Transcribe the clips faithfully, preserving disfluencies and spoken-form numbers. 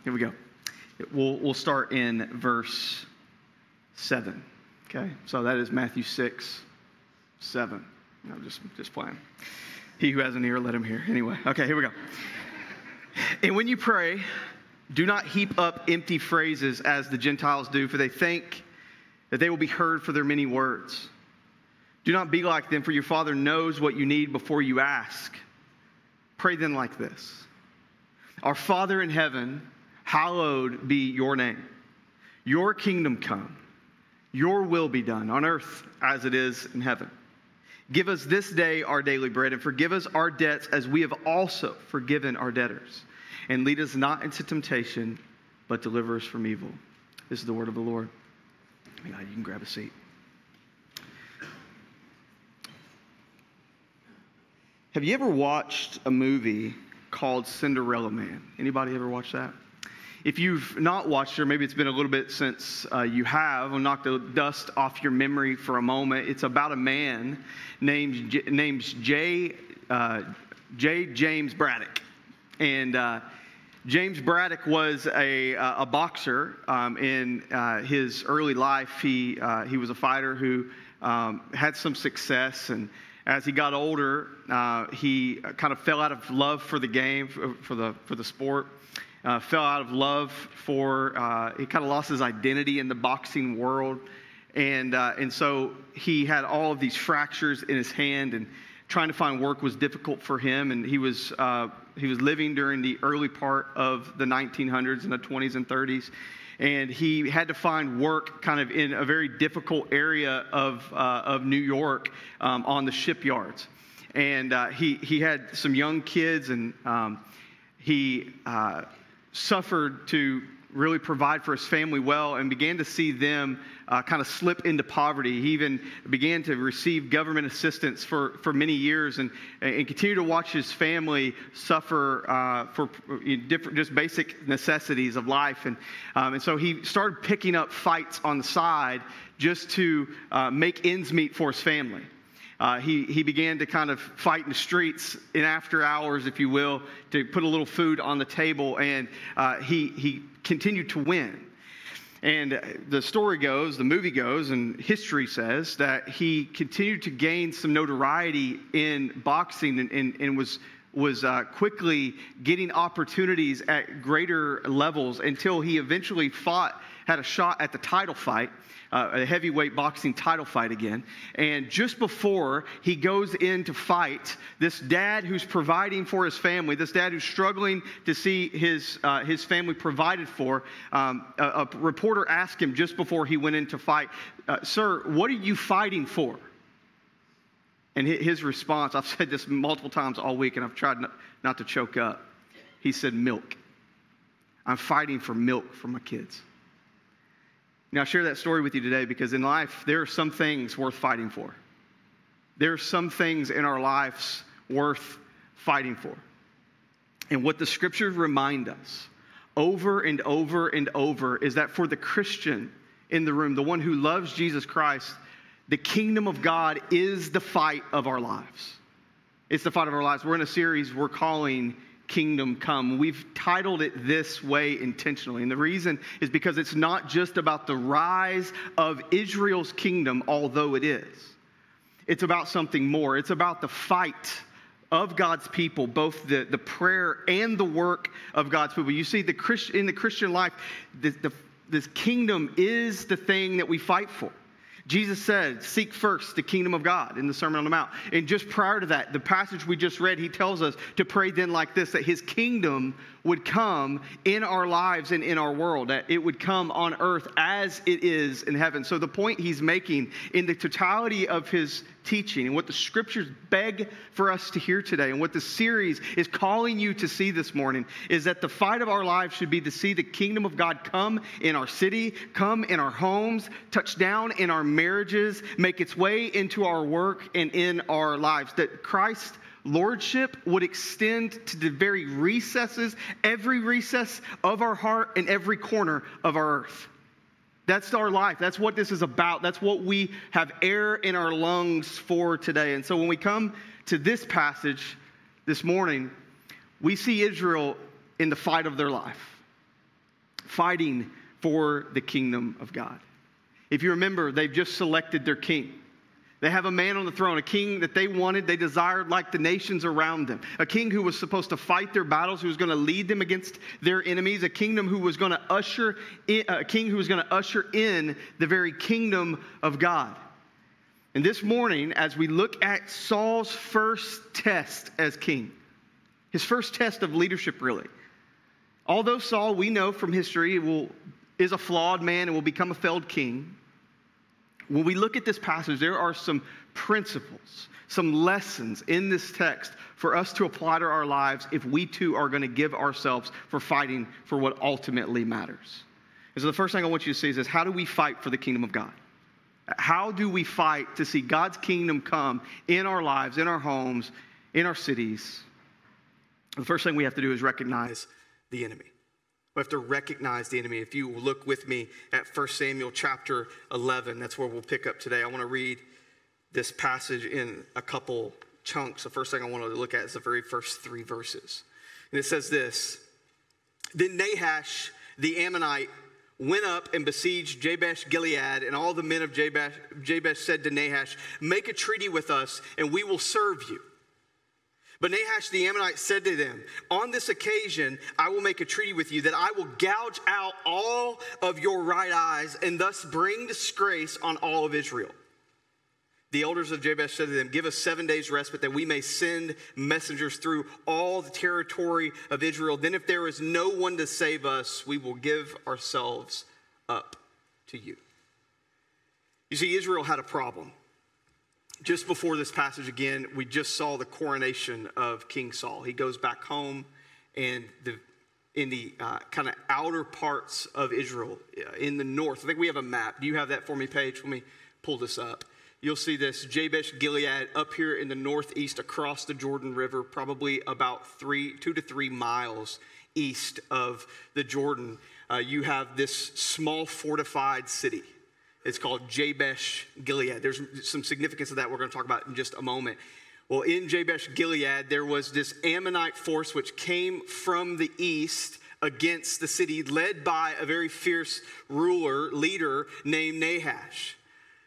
Here we go. We'll, we'll start in verse seven. Okay, so that is Matthew six, seven. No, just, just playing. He who has an ear, let him hear. Anyway, okay, here we go. And when you pray, do not heap up empty phrases as the Gentiles do, for they think that they will be heard for their many words. Do not be like them, for your Father knows what you need before you ask. Pray then like this. Our Father in heaven, hallowed be your name. Your kingdom come. Your will be done on earth as it is in heaven. Give us this day our daily bread, and forgive us our debts as we have also forgiven our debtors. And lead us not into temptation, but deliver us from evil. This is the word of the Lord. God, you can grab a seat. Have you ever watched a movie called Cinderella Man? Anybody ever watched that? If you've not watched it, or maybe it's been a little bit since uh, you have, I'll knock the dust off your memory for a moment. It's about a man named J- named J. Uh, J. James Braddock, and uh, James Braddock was a uh, a boxer um, in uh, his early life. He uh, he was a fighter who um, had some success, and as he got older, uh, he kind of fell out of love for the game, for, for the for the sport. Uh, fell out of love for, uh, he kind of lost his identity in the boxing world. And uh, and so he had all of these fractures in his hand, and trying to find work was difficult for him. And he was uh, he was living during the early part of the nineteen hundreds, in the twenties and thirties. And he had to find work kind of in a very difficult area of, uh, of New York um, on the shipyards. And uh, he, he had some young kids, and um, he... Uh, suffered to really provide for his family well, and began to see them uh, kind of slip into poverty. He even began to receive government assistance for, for many years, and, and continue to watch his family suffer uh, for different, just basic necessities of life. And, um, and so he started picking up fights on the side just to uh, make ends meet for his family. Uh, he, he began to kind of fight in the streets in after hours, if you will, to put a little food on the table, and uh, he, he continued to win. And the story goes, the movie goes, and history says that he continued to gain some notoriety in boxing, and, and, and was, was uh, quickly getting opportunities at greater levels, until he eventually fought, had a shot at the title fight. Uh, a heavyweight boxing title fight again. And just before he goes in to fight, this dad who's providing for his family, this dad who's struggling to see his uh, his family provided for, um, a, a reporter asked him just before he went in to fight, uh, "Sir, what are you fighting for?" And his response, I've said this multiple times all week, and I've tried not, not to choke up. He said, "Milk. I'm fighting for milk for my kids." Now, I share that story with you today because in life, there are some things worth fighting for. There are some things in our lives worth fighting for. And what the scriptures remind us over and over and over is that for the Christian in the room, the one who loves Jesus Christ, the kingdom of God is the fight of our lives. It's the fight of our lives. We're in a series we're calling Kingdom Come. We've titled it this way intentionally. And the reason is because it's not just about the rise of Israel's kingdom, although it is. It's about something more. It's about the fight of God's people, both the, the prayer and the work of God's people. You see, the Christ, in the Christian life, the, the, this kingdom is the thing that we fight for. Jesus said, "Seek first the kingdom of God," in the Sermon on the Mount. And just prior to that, the passage we just read, he tells us to pray then like this, that his kingdom would come in our lives and in our world, that it would come on earth as it is in heaven. So the point he's making in the totality of his teaching and what the scriptures beg for us to hear today, and what the series is calling you to see this morning, is that the fight of our lives should be to see the kingdom of God come in our city, come in our homes, touch down in our marriages, make its way into our work and in our lives. That Christ's lordship would extend to the very recesses, every recess of our heart and every corner of our earth. That's our life. That's what this is about. That's what we have air in our lungs for today. And so when we come to this passage this morning, we see Israel in the fight of their life. fighting for the kingdom of God. If you remember, they've just selected their king. They have a man on the throne, a king that they wanted, they desired like the nations around them. A king who was supposed to fight their battles, who was going to lead them against their enemies. A kingdom who was going to usher in, a king who was going to usher in the very kingdom of God. And this morning, as we look at Saul's first test as king, his first test of leadership, really. Although Saul, we know from history, will is a flawed man and will become a failed king. When we look at this passage, there are some principles, some lessons in this text for us to apply to our lives if we too are going to give ourselves for fighting for what ultimately matters. And so the first thing I want you to see is this: how do we fight for the kingdom of God? How do we fight to see God's kingdom come in our lives, in our homes, in our cities? The first thing we have to do is recognize the enemy. We have to recognize the enemy. If you look with me at First Samuel chapter eleven, that's where we'll pick up today. I want to read this passage in a couple chunks. The first thing I want to look at is the very first three verses. And it says this: Then Nahash the Ammonite went up and besieged Jabesh Gilead, and all the men of Jabesh, Jabesh said to Nahash, "Make a treaty with us, and we will serve you." But Nahash the Ammonite said to them, "On this occasion I will make a treaty with you that I will gouge out all of your right eyes and thus bring disgrace on all of Israel." The elders of Jabesh said to them, "Give us seven days respite that we may send messengers through all the territory of Israel. Then if there is no one to save us, we will give ourselves up to you." You see, Israel had a problem. Just before this passage again, we just saw the coronation of King Saul. He goes back home, and the, in the uh, kind of outer parts of Israel, uh, in the north, I think we have a map. Do you have that for me, Paige? Let me pull this up. You'll see this Jabesh Gilead up here in the northeast across the Jordan River, probably about three, two to three miles east of the Jordan. Uh, you have this small fortified city. It's called Jabesh Gilead. There's some significance of that we're going to talk about in just a moment. Well, in Jabesh Gilead, there was this Ammonite force which came from the east against the city, led by a very fierce ruler, leader named Nahash.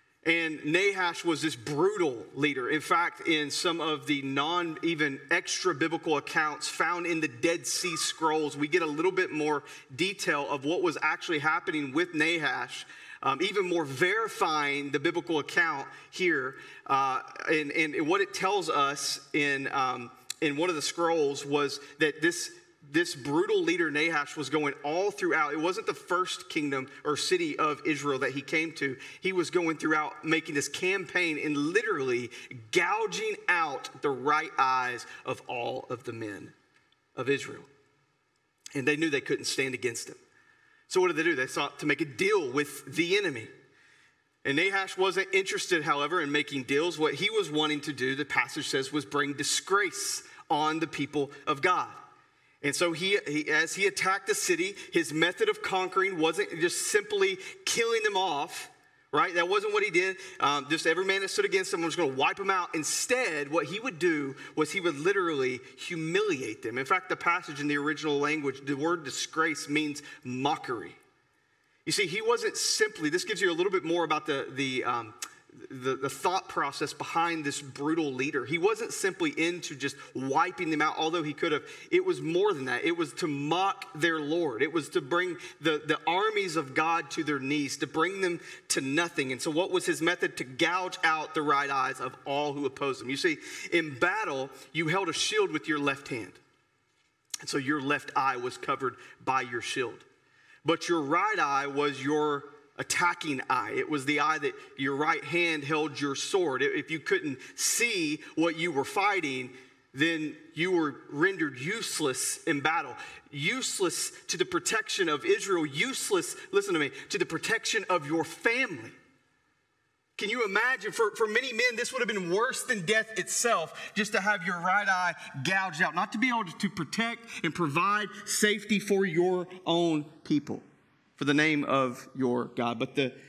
And Nahash was this brutal leader. In fact, in some of the non, even extra biblical accounts found in the Dead Sea Scrolls, we get a little bit more detail of what was actually happening with Nahash. Um, even more verifying the biblical account here, uh, and, and what it tells us in um, in one of the scrolls was that this this brutal leader Nahash was going all throughout. It wasn't the first kingdom or city of Israel that he came to. He was going throughout, making this campaign and literally gouging out the right eyes of all of the men of Israel, and they knew they couldn't stand against him. So what did they do? They sought to make a deal with the enemy. And Nahash wasn't interested, however, in making deals. What he was wanting to do, the passage says, was bring disgrace on the people of God. And so he, he as he attacked the city, his method of conquering wasn't just simply killing them off, right? That wasn't what he did. Um, just every man that stood against him was going to wipe them out. Instead, what he would do was he would literally humiliate them. In fact, the passage in the original language, the word disgrace means mockery. You see, he wasn't simply, this gives you a little bit more about the, the, um, the, the thought process behind this brutal leader. He wasn't simply into just wiping them out, although he could have. It was more than that. It was to mock their Lord. It was to bring the, the armies of God to their knees, to bring them to nothing. And so what was his method? To gouge out the right eyes of all who opposed him. You see, in battle, you held a shield with your left hand. And so your left eye was covered by your shield. But your right eye was your attacking eye. It was the eye that your right hand held your sword. If you couldn't see what you were fighting, then you were rendered useless in battle. Useless to the protection of Israel. Useless, listen to me, to the protection of your family. Can you imagine, for, for many men, this would have been worse than death itself, just to have your right eye gouged out, not to be able to protect and provide safety for your own people, for the name of your God. But the,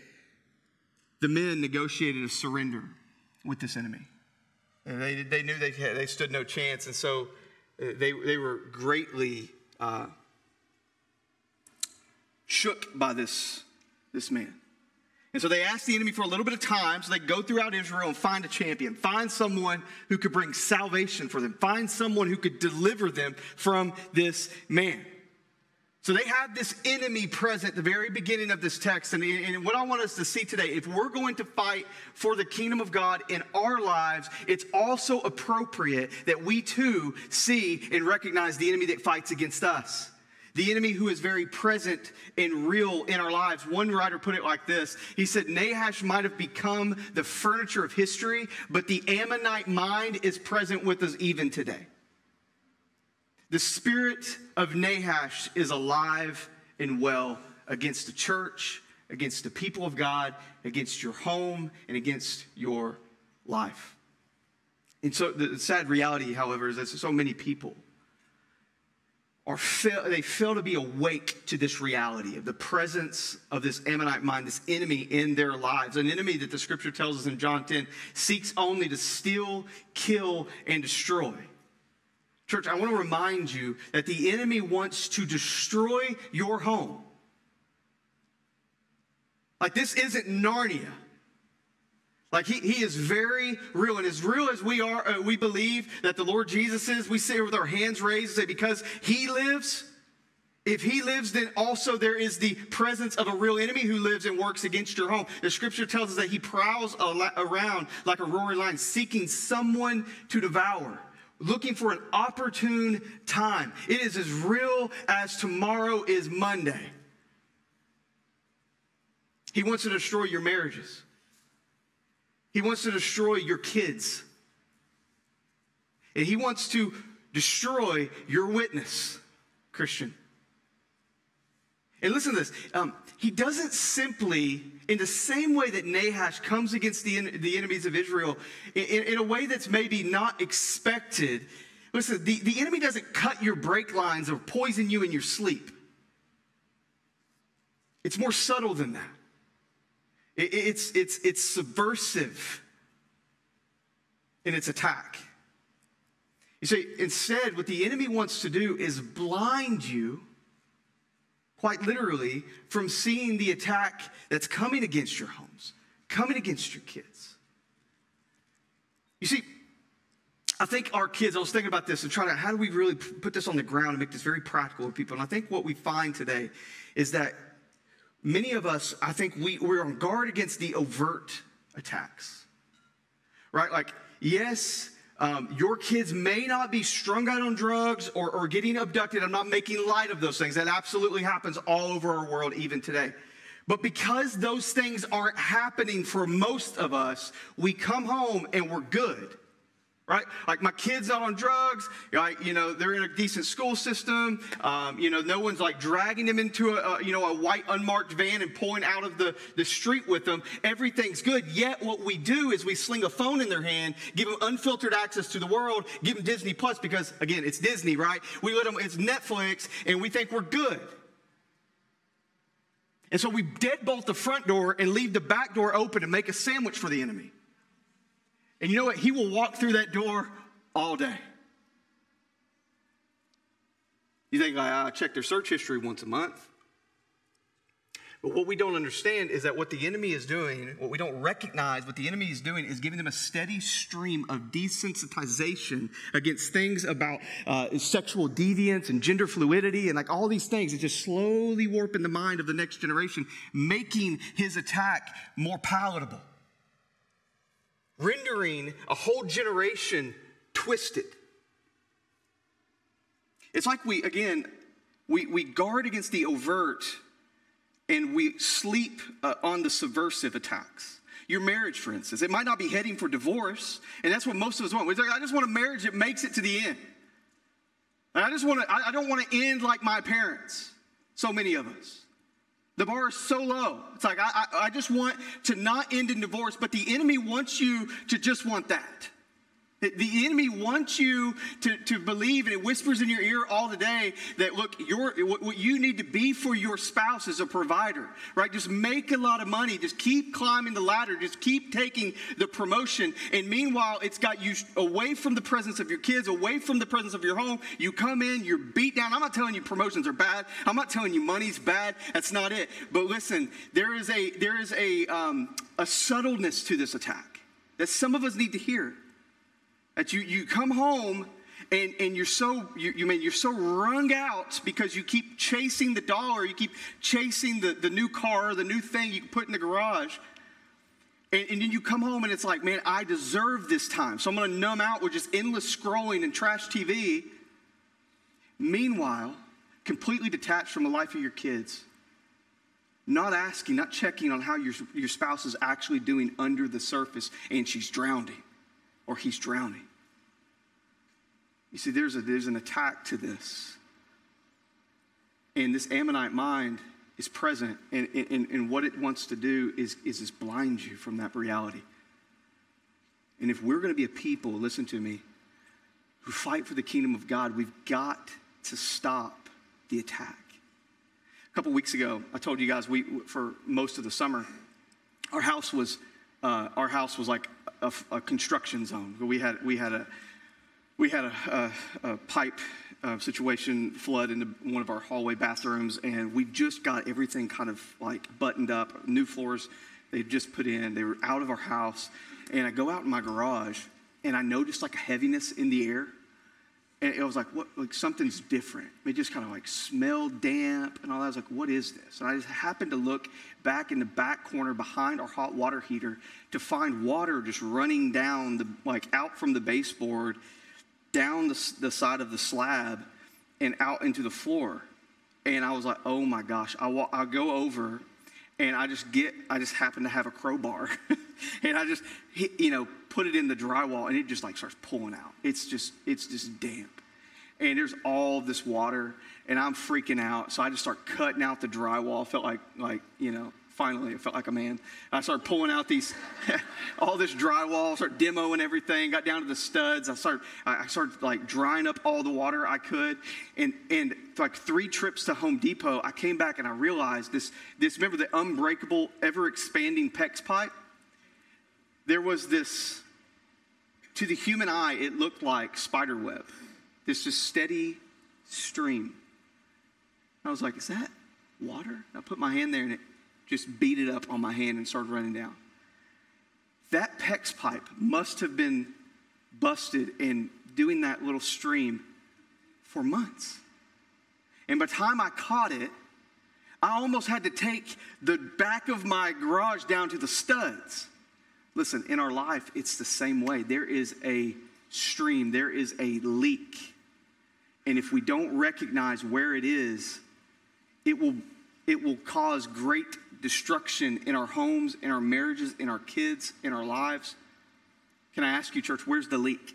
the men negotiated a surrender with this enemy. And they, they knew they, had, they stood no chance, and so they, they were greatly uh, shook by this, this man. And so they asked the enemy for a little bit of time so they go throughout Israel and find a champion, find someone who could bring salvation for them, find someone who could deliver them from this man. So they had this enemy present at the very beginning of this text. And, and what I want us to see today, if we're going to fight for the kingdom of God in our lives, it's also appropriate that we too see and recognize the enemy that fights against us. The enemy who is very present and real in our lives. One writer put it like this. He said, Nahash might have become the furniture of history, but the Ammonite mind is present with us even today. The spirit of Nahash is alive and well against the church, against the people of God, against your home, and against your life. And so the sad reality, however, is that so many people Or fail, they fail to be awake to this reality of the presence of this Ammonite mind, this enemy in their lives. An enemy that the scripture tells us in John ten seeks only to steal, kill, and destroy. Church, I want to remind you that the enemy wants to destroy your home. Like, this isn't Narnia. Like, he, he is very real. And as real as we are, uh, we believe that the Lord Jesus is, we say with our hands raised, say because he lives, if he lives, then also there is the presence of a real enemy who lives and works against your home. The scripture tells us that he prowls around like a roaring lion, seeking someone to devour, looking for an opportune time. It is as real as tomorrow is Monday. He wants to destroy your marriages. He wants to destroy your kids. And he wants to destroy your witness, Christian. And listen to this. Um, he doesn't simply, in the same way that Nahash comes against the, the enemies of Israel, in, in a way that's maybe not expected. Listen, the, the enemy doesn't cut your brake lines or poison you in your sleep. It's more subtle than that. It, it's, it's, it's subversive in its attack. You see, instead, what the enemy wants to do is blind you, quite literally, from seeing the attack that's coming against your homes, coming against your kids. You see, I think our kids, I was thinking about this and trying to, how do we really put this on the ground and make this very practical with people? And I think what we find today is that many of us, I think we, we're on guard against the overt attacks, right? Like, yes, um, your kids may not be strung out on drugs or, or getting abducted. I'm not making light of those things. That absolutely happens all over our world even today. But because those things aren't happening for most of us, we come home and we're good. Right? Like, my kid's not on drugs, like, you know, they're in a decent school system, um, you know, no one's like dragging them into a, a, you know, a white unmarked van and pulling out of the, the street with them. Everything's good. Yet what we do is we sling a phone in their hand, give them unfiltered access to the world, give them Disney Plus because, again, it's Disney, right? We let them, it's Netflix, and we think we're good. And so we deadbolt the front door and leave the back door open and make a sandwich for the enemy. And you know what? He will walk through that door all day. You think, like, I check their search history once a month. But what we don't understand is that what the enemy is doing, what we don't recognize, what the enemy is doing is giving them a steady stream of desensitization against things about uh, sexual deviance and gender fluidity and like all these things. It's just slowly warping the mind of the next generation, making his attack more palatable. Rendering a whole generation twisted. It's like we, again, we, we guard against the overt and we sleep uh, on the subversive attacks. Your marriage, for instance, it might not be heading for divorce, and that's what most of us want. We're like, I just want a marriage that makes it to the end. And I just want to, I, I don't want to end like my parents, so many of us. The bar is so low. It's like, I, I, I just want to not end in divorce, but the enemy wants you to just want that. The enemy wants you to, to believe, and it whispers in your ear all the day that, look, your, what you need to be for your spouse is a provider, right? Just make a lot of money. Just keep climbing the ladder. Just keep taking the promotion. And meanwhile, it's got you away from the presence of your kids, away from the presence of your home. You come in, you're beat down. I'm not telling you promotions are bad. I'm not telling you money's bad. That's not it. But listen, there is a, there is a, um, a subtleness to this attack that some of us need to hear. That you, you come home and, and you're so you, you mean you're so wrung out because you keep chasing the dollar, you keep chasing the, the new car, the new thing you can put in the garage. And, and then you come home and it's like, man, I deserve this time. So I'm gonna numb out with just endless scrolling and trash T V. Meanwhile, completely detached from the life of your kids. Not asking, not checking on how your, your spouse is actually doing under the surface, and she's drowning or he's drowning. You see, there's a there's an attack to this. And this Ammonite mind is present, and, and, and what it wants to do is, is just blind you from that reality. And if we're going to be a people, listen to me, who fight for the kingdom of God, we've got to stop the attack. A couple weeks ago, I told you guys, we for most of the summer, our house was uh, our house was like a, a construction zone. We had we had a We had a, a, a pipe uh, situation flood into one of our hallway bathrooms, and we just got everything kind of like buttoned up. New floors they just put in. They were out of our house, and I go out in my garage, and I noticed like a heaviness in the air, and it was like, what? Like something's different. It just kind of like smelled damp and all that. I was like, what is this? And I just happened to look back in the back corner behind our hot water heater to find water just running down the like out from the baseboard, down the, the side of the slab and out into the floor. And I was like, oh my gosh. I walk, I go over and I just get, I just happen to have a crowbar and I just, hit, you know, put it in the drywall and it just like starts pulling out. It's just, it's just damp. And there's all this water and I'm freaking out. So I just start cutting out the drywall. I felt like, like, you know, finally, I felt like a man. I started pulling out these, all this drywall, started demoing everything, got down to the studs. I started, I started like drying up all the water I could. And, and like three trips to Home Depot, I came back and I realized this, this, remember the unbreakable, ever expanding PEX pipe? There was this, to the human eye, it looked like spider web. This just steady stream. I was like, is that water? I put my hand there and it just beat it up on my hand and started running down. That PEX pipe must have been busted and doing that little stream for months. And by the time I caught it, I almost had to take the back of my garage down to the studs. Listen, in our life, it's the same way. There is a stream, there is a leak. And if we don't recognize where it is, it will, it will cause great destruction in our homes, in our marriages, in our kids, in our lives. Can I ask you, church, where's the leak?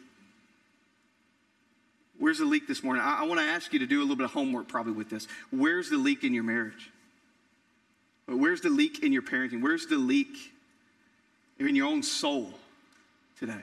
Where's the leak this morning? I, I want to ask you to do a little bit of homework probably with this. Where's the leak in your marriage? Where's the leak in your parenting? Where's the leak in your own soul today?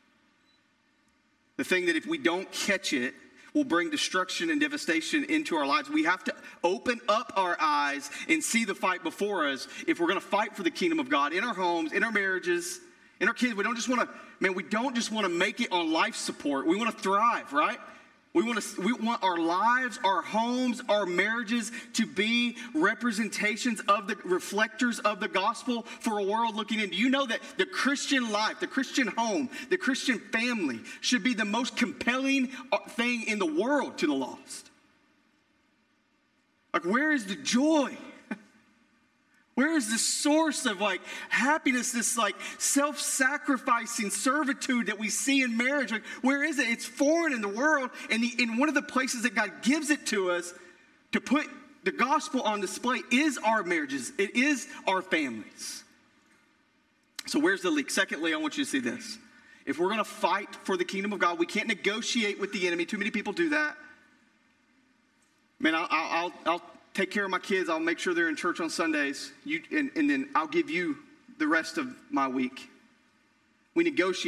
The thing that if we don't catch it, will bring destruction and devastation into our lives. We have to open up our eyes and see the fight before us if we're going to fight for the kingdom of God in our homes, in our marriages, in our kids. We don't just want to, man, we don't just want to make it on life support. We want to thrive, right? We want to, we want our lives, our homes, our marriages to be representations of the reflectors of the gospel for a world looking in. Do you know that the Christian life, the Christian home, the Christian family should be the most compelling thing in the world to the lost? Like, where is the joy? Where is the source of like happiness, this like self-sacrificing servitude that we see in marriage? Like, where is it? It's foreign in the world. And the, in one of the places that God gives it to us to put the gospel on display is our marriages. It is our families. So where's the leak? Secondly, I want you to see this. If we're going to fight for the kingdom of God, we can't negotiate with the enemy. Too many people do that. Man, I'll, I'll, I'll take care of my kids. I'll make sure they're in church on Sundays. You, and, and then I'll give you the rest of my week. We negotiate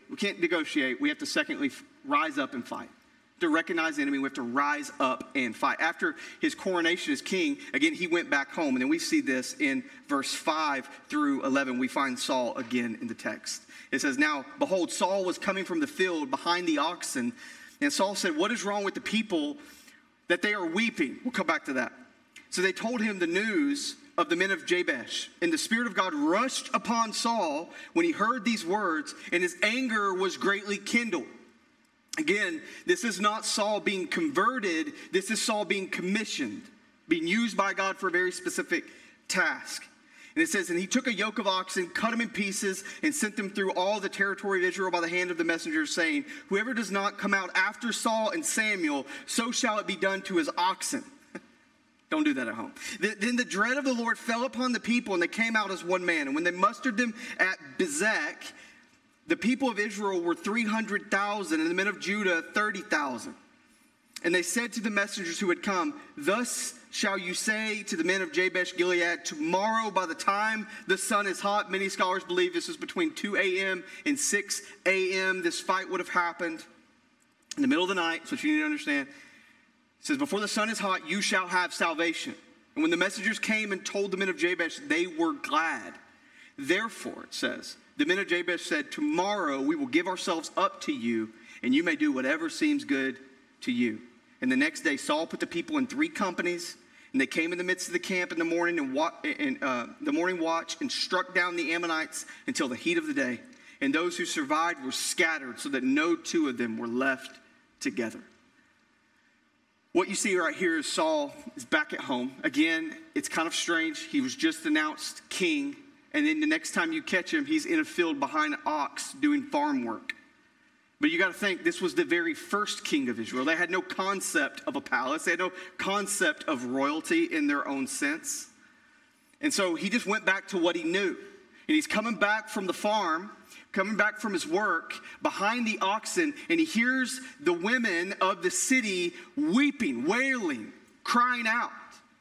we can't negotiate. We have to secondly rise up and fight. To recognize the enemy, we have to rise up and fight. After his coronation as king, again, he went back home. And then we see this in verse five through eleven. We find Saul again in the text. It says, now, behold, Saul was coming from the field behind the oxen. And Saul said, what is wrong with the people that they are weeping? We'll come back to that. So they told him the news of the men of Jabesh. And the Spirit of God rushed upon Saul when he heard these words, and his anger was greatly kindled. Again, this is not Saul being converted. This is Saul being commissioned, being used by God for a very specific task. And it says, and he took a yoke of oxen, cut them in pieces, and sent them through all the territory of Israel by the hand of the messengers, saying, whoever does not come out after Saul and Samuel, so shall it be done to his oxen. Don't do that at home. Then the dread of the Lord fell upon the people, and they came out as one man. And when they mustered them at Bezek, the people of Israel were three hundred thousand, and the men of Judah thirty thousand. And they said to the messengers who had come, thus shall you say to the men of Jabesh Gilead, tomorrow by the time the sun is hot. Many scholars believe this is between two a.m. and six a.m. This fight would have happened in the middle of the night. So what you need to understand. It says, before the sun is hot, you shall have salvation. And when the messengers came and told the men of Jabesh, they were glad. Therefore, it says, the men of Jabesh said, tomorrow we will give ourselves up to you, and you may do whatever seems good to you. And the next day Saul put the people in three companies, and they came in the midst of the camp in the morning and wa- in, uh, the morning watch and struck down the Ammonites until the heat of the day. And those who survived were scattered, so that no two of them were left together. What you see right here is Saul is back at home. Again, it's kind of strange. He was just announced king. And then the next time you catch him, he's in a field behind an ox doing farm work. But you got to think, this was the very first king of Israel. They had no concept of a palace. They had no concept of royalty in their own sense. And so he just went back to what he knew. And he's coming back from the farm, coming back from his work, behind the oxen, and he hears the women of the city weeping, wailing, crying out.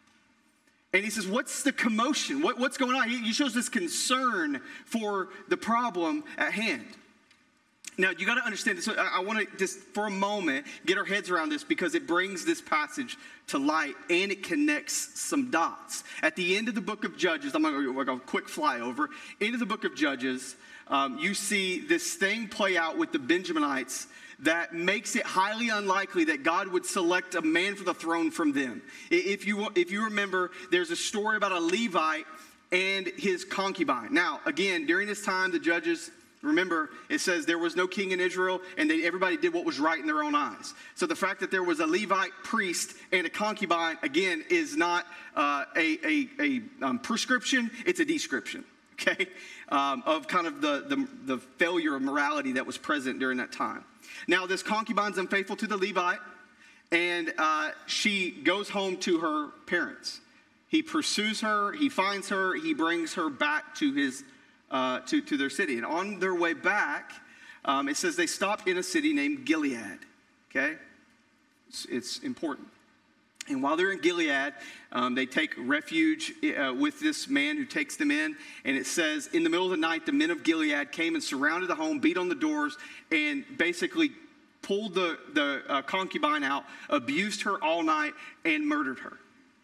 And he says, what's the commotion? What, what's going on? He, he shows this concern for the problem at hand. Now, you got to understand this. So I, I want to just, for a moment, get our heads around this because it brings this passage to light and it connects some dots. At the end of the book of Judges, I'm going to go a quick flyover. End of the book of Judges, um, you see this thing play out with the Benjaminites that makes it highly unlikely that God would select a man for the throne from them. If you, if you remember, there's a story about a Levite and his concubine. Now, again, during this time, the judges, remember, it says there was no king in Israel, and they, everybody did what was right in their own eyes. So the fact that there was a Levite priest and a concubine, again, is not uh, a, a, a um, prescription, it's a description, okay, um, of kind of the, the, the failure of morality that was present during that time. Now, this concubine's unfaithful to the Levite, and uh, she goes home to her parents. He pursues her, he finds her, he brings her back to his uh, to, to their city. And on their way back, um, it says they stopped in a city named Gilead. Okay? It's, it's important. And while they're in Gilead, um, they take refuge uh, with this man who takes them in. And it says, in the middle of the night, the men of Gilead came and surrounded the home, beat on the doors, and basically pulled the, the uh, concubine out, abused her all night, and murdered her.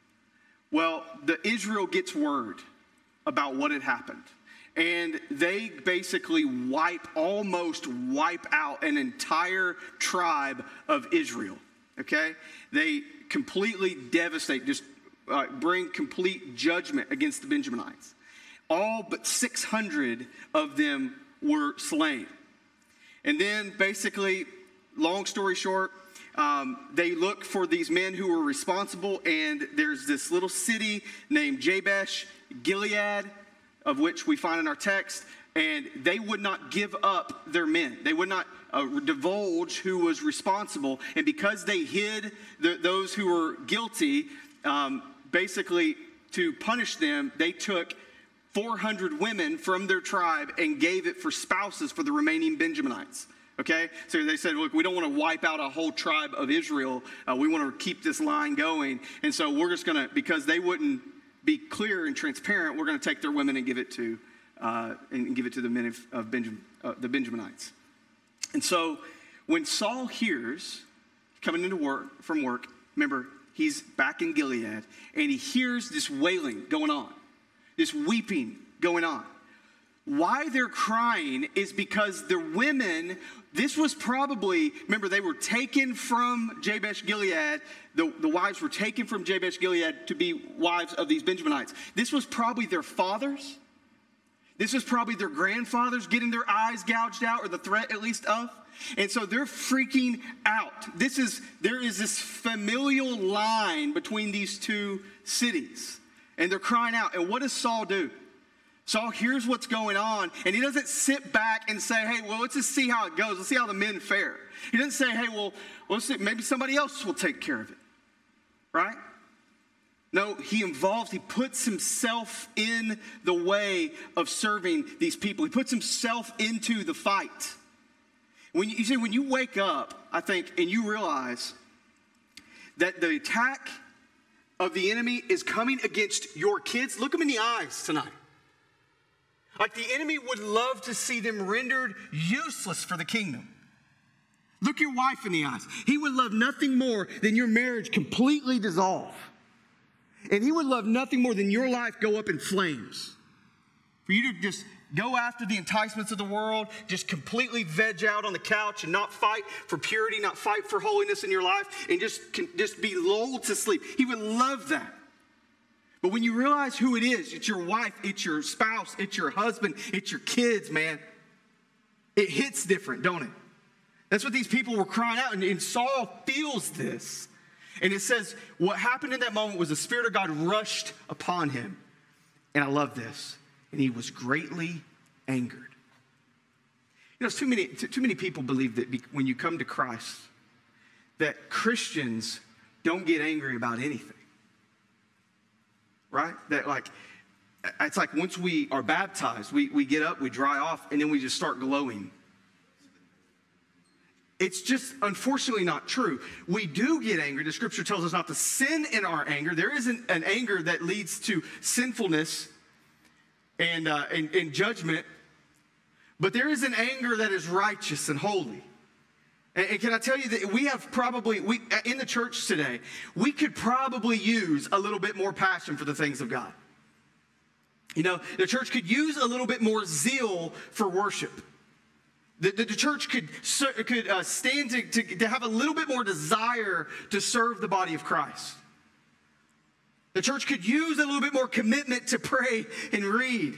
Well, the Israel gets word about what had happened. And they basically wipe, almost wipe out an entire tribe of Israel. Okay? They completely devastate, just uh, bring complete judgment against the Benjaminites. All but six hundred of them were slain. And then basically, long story short, um, they look for these men who were responsible, and there's this little city named Jabesh Gilead, of which we find in our text, and they would not give up their men. They would not uh, divulge who was responsible. And because they hid the, those who were guilty, um, basically to punish them, they took four hundred women from their tribe and gave it for spouses for the remaining Benjaminites. Okay? So they said, look, we don't want to wipe out a whole tribe of Israel. Uh, we want to keep this line going. And so we're just going to, because they wouldn't be clear and transparent, we're going to take their women and give it to uh, and give it to the men of, of Benjamin, uh, the Benjaminites. And so when Saul hears, coming into work from work, remember, he's back in Gilead, and he hears this wailing going on, this weeping going on. Why they're crying is because the women, this was probably, remember, they were taken from Jabesh Gilead. The, the wives were taken from Jabesh Gilead to be wives of these Benjaminites. This was probably their fathers. This was probably their grandfathers getting their eyes gouged out, or the threat at least of. And so they're freaking out. This is, there is this familial line between these two cities. And they're crying out. And what does Saul do? Saul hears what's going on, and he doesn't sit back and say, hey, well, let's just see how it goes. Let's see how the men fare. He doesn't say, hey, well, let's see, maybe somebody else will take care of it, right? No, he involves, he puts himself in the way of serving these people. He puts himself into the fight. When you, you see, when you wake up, I think, and you realize that the attack of the enemy is coming against your kids, look them in the eyes tonight. Like the enemy would love to see them rendered useless for the kingdom. Look your wife in the eyes. He would love nothing more than your marriage completely dissolve. And he would love nothing more than your life go up in flames. For you to just go after the enticements of the world, just completely veg out on the couch and not fight for purity, not fight for holiness in your life, and just, just be lulled to sleep. He would love that. But when you realize who it is, it's your wife, it's your spouse, it's your husband, it's your kids, man, it hits different, don't it? That's what these people were crying out, and, and Saul feels this. And it says what happened in that moment was the Spirit of God rushed upon him. And I love this. And he was greatly angered. You know, too many, too many people believe that when you come to Christ, that Christians don't get angry about anything. Right? That like, it's like once we are baptized, we, we get up, we dry off, and then we just start glowing. It's just unfortunately not true. We do get angry. The scripture tells us not to sin in our anger. There isn't an anger that leads to sinfulness and, uh, and, and judgment, but there is an anger that is righteous and holy. And, and can I tell you that we have probably, we in the church today, we could probably use a little bit more passion for the things of God. You know, the church could use a little bit more zeal for worship. The, the, the church could, could uh, stand to, to, to have a little bit more desire to serve the body of Christ. The church could use a little bit more commitment to pray and read.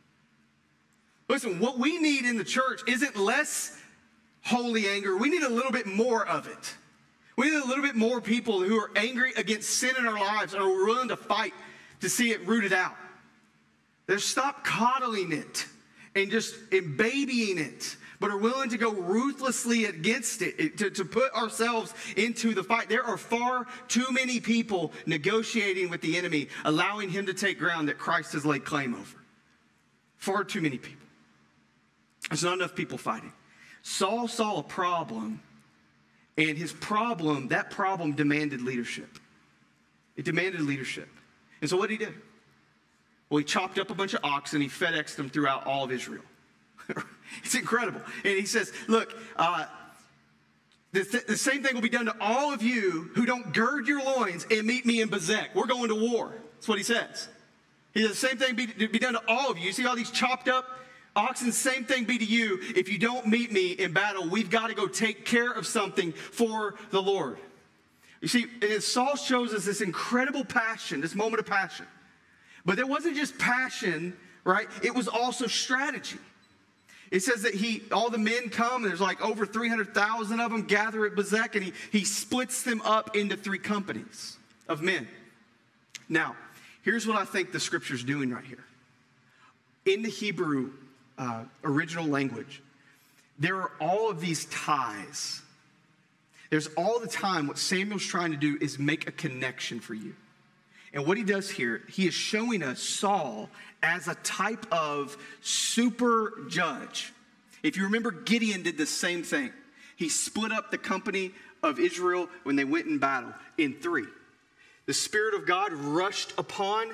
Listen, what we need in the church isn't less holy anger. We need a little bit more of it. We need a little bit more people who are angry against sin in our lives and are willing to fight to see it rooted out. They stop coddling it and just and babying it, but are willing to go ruthlessly against it, to, to put ourselves into the fight. There are far too many people negotiating with the enemy, allowing him to take ground that Christ has laid claim over. Far too many people. There's not enough people fighting. Saul saw a problem, and his problem, that problem demanded leadership. It demanded leadership. And so what did he do? Well, he chopped up a bunch of oxen, he FedExed them throughout all of Israel. It's incredible. And he says, look, uh, the, th- the same thing will be done to all of you who don't gird your loins and meet me in Bezek. We're going to war. That's what he says. He says, the same thing be, be done to all of you. You see all these chopped up oxen, same thing be to you. If you don't meet me in battle, we've got to go take care of something for the Lord. You see, and Saul shows us this incredible passion, this moment of passion. But there wasn't just passion, right? It was also strategy. It says that he, all the men come, and there's like over three hundred thousand of them gather at Bezek, and he, he splits them up into three companies of men. Now, here's what I think the scripture's doing right here. In the Hebrew uh, original language, there are all of these ties. There's all the time what Samuel's trying to do is make a connection for you. And what he does here, he is showing us Saul as a type of super judge. If you remember, Gideon did the same thing. He split up the company of Israel when they went in battle in three. The Spirit of God rushed upon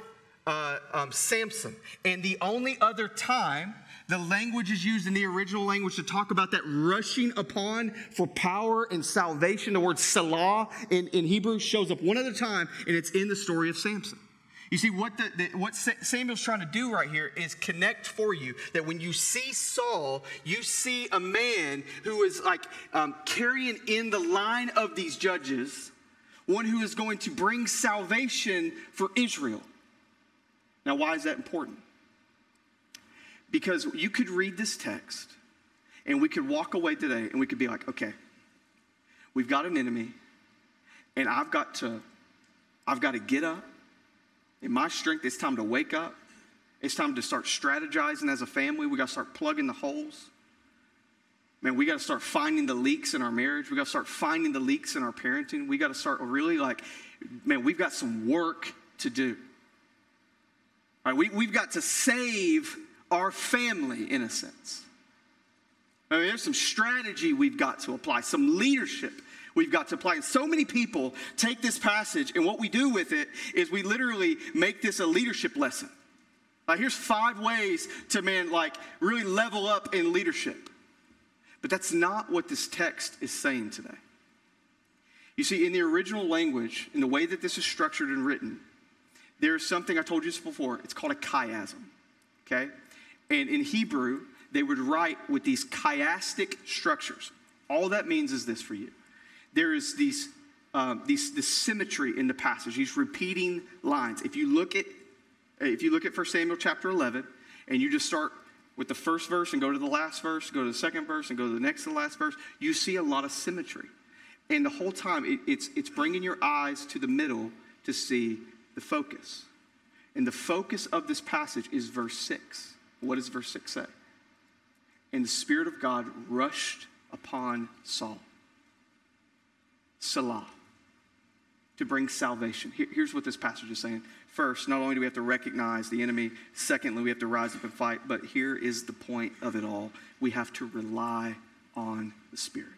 uh, um, Samson. And the only other time the language is used in the original language to talk about that rushing upon for power and salvation, the word Salah in, in Hebrew shows up one other time, and it's in the story of Samson. You see, what the, the, what Samuel's trying to do right here is connect for you that when you see Saul, you see a man who is like um, carrying in the line of these judges, one who is going to bring salvation for Israel. Now, why is that important? Because you could read this text and we could walk away today and we could be like, okay, we've got an enemy and I've got to, I've got to get up. In my strength, it's time to wake up. It's time to start strategizing as a family. We got to start plugging the holes. Man, we got to start finding the leaks in our marriage. We got to start finding the leaks in our parenting. We got to start really like, man, we've got some work to do. All right, we, we've got to save our family in a sense. I mean, there's some strategy we've got to apply, some leadership we've got to apply. And so many people take this passage, and what we do with it is we literally make this a leadership lesson. Like, here's five ways to, man, like, really level up in leadership. But that's not what this text is saying today. You see, in the original language, in the way that this is structured and written, there's something, I told you this before, it's called a chiasm, okay? And in Hebrew, they would write with these chiastic structures. All that means is this for you. There is these, um, these, this symmetry in the passage, these repeating lines. If you look at, if you look at First Samuel chapter eleven, and you just start with the first verse and go to the last verse, go to the second verse and go to the next to the last verse, you see a lot of symmetry. And the whole time, it, it's, it's bringing your eyes to the middle to see the focus. And the focus of this passage is verse six. What does verse six say? And the Spirit of God rushed upon Saul. Salah. To bring salvation. Here, here's what this passage is saying. First, not only do we have to recognize the enemy, secondly, we have to rise up and fight, but here is the point of it all. We have to rely on the Spirit.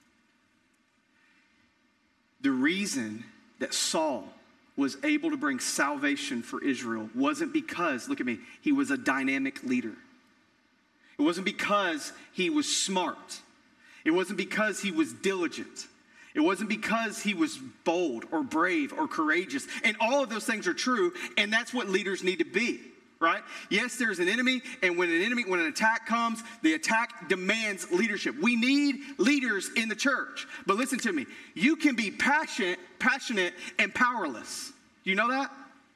The reason that Saul was able to bring salvation for Israel wasn't because, look at me, he was a dynamic leader. It wasn't because he was smart. It wasn't because he was diligent. It wasn't because he was bold or brave or courageous. And all of those things are true, and that's what leaders need to be, right? Yes, there's an enemy, and when an enemy, when an attack comes, the attack demands leadership. We need leaders in the church. But listen to me, you can be passionate, passionate and powerless. Do you know that?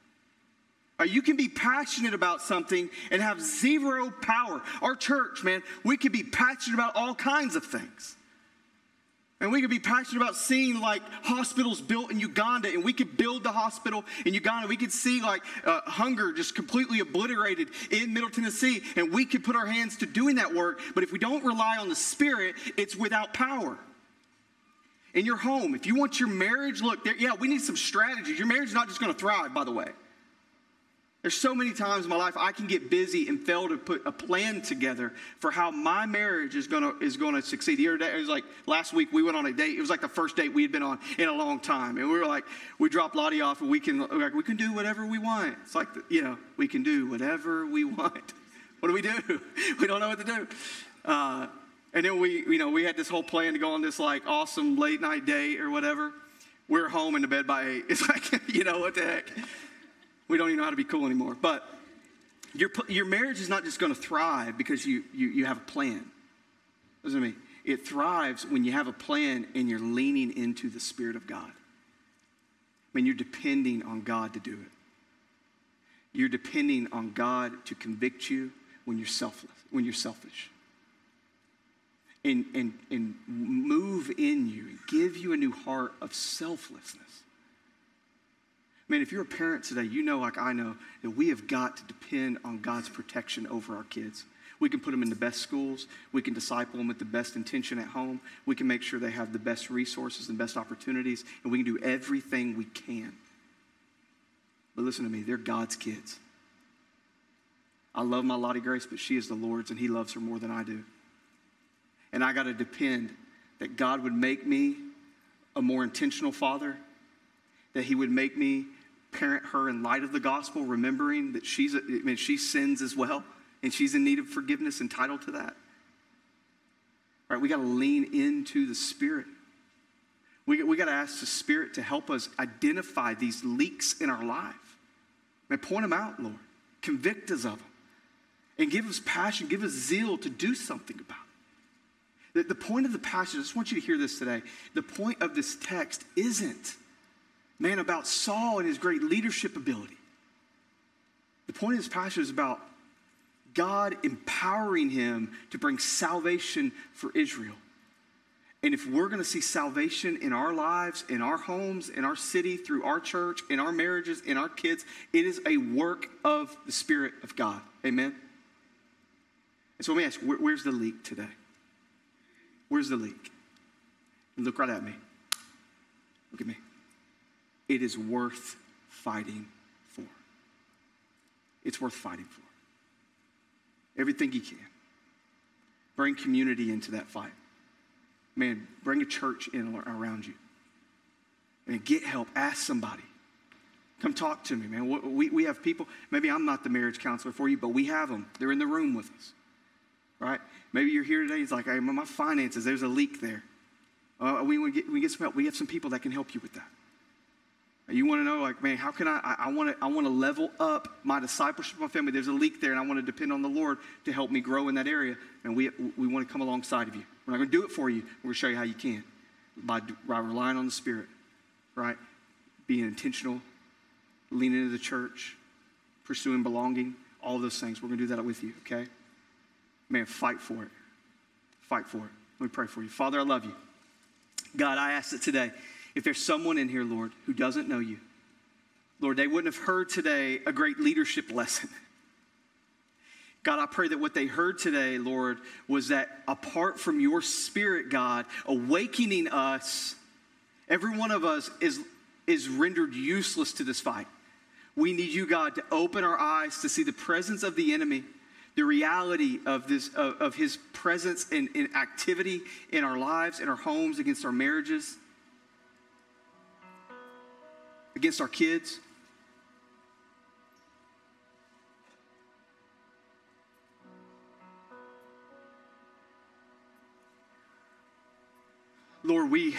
Or you can be passionate about something and have zero power. Our church, man, we can be passionate about all kinds of things. And we could be passionate about seeing like hospitals built in Uganda, and we could build the hospital in Uganda. We could see like uh, hunger just completely obliterated in Middle Tennessee, and we could put our hands to doing that work. But if we don't rely on the Spirit, it's without power. In your home, if you want your marriage, look, there, yeah, we need some strategies. Your marriage is not just going to thrive, by the way. There's so many times in my life I can get busy and fail to put a plan together for how my marriage is gonna is gonna succeed. The other day, it was like last week we went on a date. It was like the first date we had been on in a long time, and we were like, we dropped Lottie off, and we can like we can do whatever we want. It's like you know we can do whatever we want. What do we do? We don't know what to do. Uh, and then we you know we had this whole plan to go on this like awesome late night date or whatever. We're home in the bed by eight. It's like you know what the heck. We don't even know how to be cool anymore. But your your marriage is not just going to thrive because you, you, you have a plan. Listen to me. It thrives when you have a plan and you're leaning into the Spirit of God. When you're depending on God to do it. You're depending on God to convict you when you're selfless, when you're selfish. And, and, and move in you and give you a new heart of selflessness. Man, if you're a parent today, you know like I know that we have got to depend on God's protection over our kids. We can put them in the best schools. We can disciple them with the best intention at home. We can make sure they have the best resources and best opportunities, and we can do everything we can. But listen to me, they're God's kids. I love my Lottie Grace, but she is the Lord's, and He loves her more than I do. And I got to depend that God would make me a more intentional father, that He would make me parent her in light of the gospel, remembering that she's, I mean, she sins as well, and she's in need of forgiveness, entitled to that. All right, we got to lean into the Spirit. We, we got to ask the Spirit to help us identify these leaks in our life. And point them out, Lord. Convict us of them. And give us passion, give us zeal to do something about it. The, the point of the passage, I just want you to hear this today. The point of this text isn't, man, about Saul and his great leadership ability. The point of this passage is about God empowering him to bring salvation for Israel. And if we're going to see salvation in our lives, in our homes, in our city, through our church, in our marriages, in our kids, it is a work of the Spirit of God. Amen? And so let me ask, where, where's the leak today? Where's the leak? Look right at me. Look at me. It is worth fighting for. It's worth fighting for. Everything you can. Bring community into that fight. Man, bring a church in around you. And get help. Ask somebody. Come talk to me, man. We, we have people, maybe I'm not the marriage counselor for you, but we have them. They're in the room with us. Right? Maybe you're here today. It's like, hey, my finances, there's a leak there. Uh, we want to get, we get some help. We have some people that can help you with that. You want to know, like, man, how can I, I, I want to I want to level up my discipleship of my family. There's a leak there, and I want to depend on the Lord to help me grow in that area. And we we want to come alongside of you. We're not going to do it for you. We're going to show you how you can. By, by relying on the Spirit, right? Being intentional, leaning into the church, pursuing belonging, all of those things. We're going to do that with you, okay? Man, fight for it. Fight for it. Let me pray for you. Father, I love you. God, I ask that today, if there's someone in here, Lord, who doesn't know you, Lord, they wouldn't have heard today a great leadership lesson. God, I pray that what they heard today, Lord, was that apart from your Spirit, God, awakening us, every one of us is, is rendered useless to this fight. We need you, God, to open our eyes to see the presence of the enemy, the reality of this of, of his presence and, and activity in our lives, in our homes, against our marriages, against our kids. Lord, we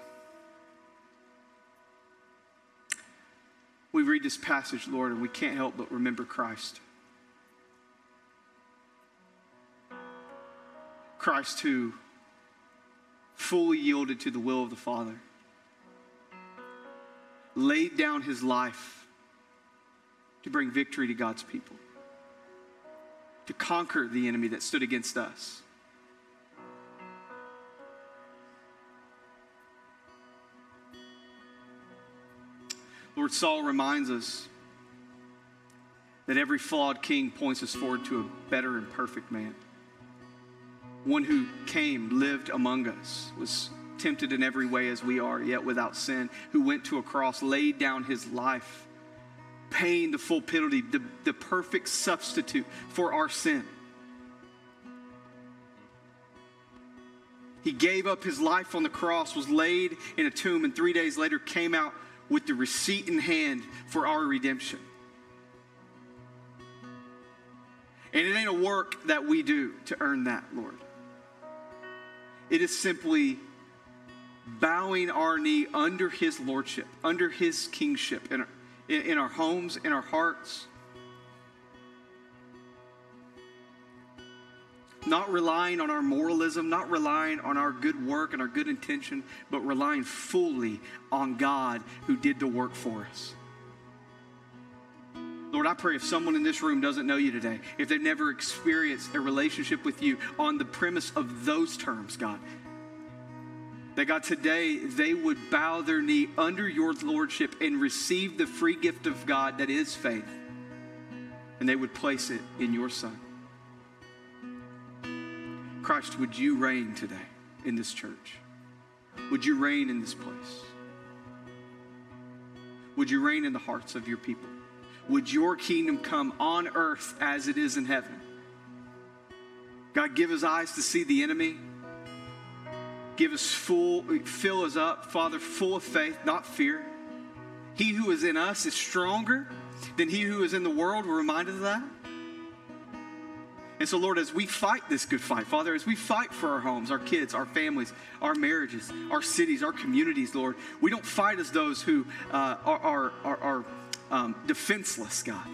we read this passage, Lord, and we can't help but remember Christ. Christ who fully yielded to the will of the Father, laid down his life to bring victory to God's people, to conquer the enemy that stood against us. Lord, Saul reminds us that every flawed king points us forward to a better and perfect man. One who came, lived among us, was tempted in every way as we are, yet without sin, who went to a cross, laid down his life, paying the full penalty, the, the perfect substitute for our sin. He gave up his life on the cross, was laid in a tomb, and three days later came out with the receipt in hand for our redemption. And it ain't a work that we do to earn that, Lord. It is simply bowing our knee under his lordship, under his kingship, in our, in our homes, in our hearts. Not relying on our moralism, not relying on our good work and our good intention, but relying fully on God who did the work for us. Lord, I pray if someone in this room doesn't know you today, if they've never experienced a relationship with you on the premise of those terms, God, that God, today they would bow their knee under your lordship and receive the free gift of God that is faith, and they would place it in your Son. Christ, would you reign today in this church? Would you reign in this place? Would you reign in the hearts of your people? Would your kingdom come on earth as it is in heaven? God, give us eyes to see the enemy. Give us full, fill us up, Father, full of faith, not fear. He who is in us is stronger than he who is in the world. We're reminded of that. And so, Lord, as we fight this good fight, Father, as we fight for our homes, our kids, our families, our marriages, our cities, our communities, Lord, we don't fight as those who uh, are, are, are, are um, defenseless, God.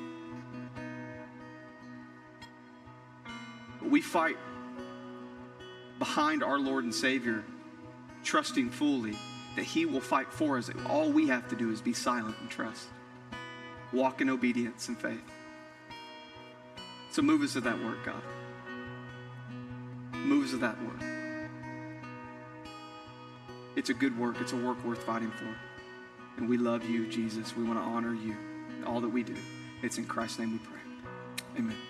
But we fight behind our Lord and Savior, trusting fully that he will fight for us. All we have to do is be silent and trust. Walk in obedience and faith. So move us to that work, God. Move us to that work. It's a good work. It's a work worth fighting for. And we love you, Jesus. We want to honor you in all that we do. It's in Christ's name we pray. Amen.